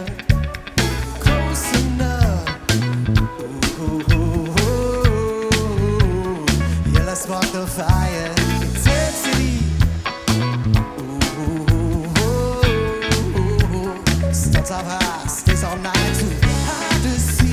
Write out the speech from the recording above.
close enough. Ooh, yeah, let's spark the fire. Intensity. Starts off high, stays all night too hard to see.